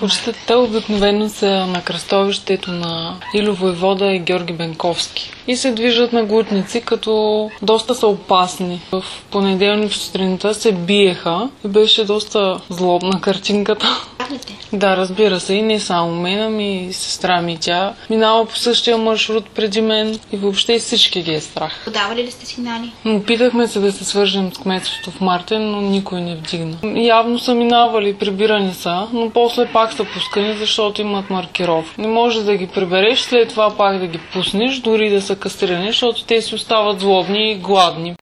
Кучетата обикновено са на кръстовището на Илю Войвода и Георги Бенковски и се движат на глутници, като доста са опасни. В понеделник сутринта се биеха и беше доста злобна картинката. Да, разбира се, и не само мен, ами и сестра ми. Тя минава по същия маршрут преди мен и въобще всички ги е страх. Подавали ли сте сигнали? Опитахме се да се свържем с кметството в Мартен, но никой не вдигна. Явно са минавали, прибирани са, но после пак са пускани, защото имат маркировки. Не можеш да ги прибереш, след това пак да ги пуснеш, дори да са кастрирани, защото те си остават злобни и гладни.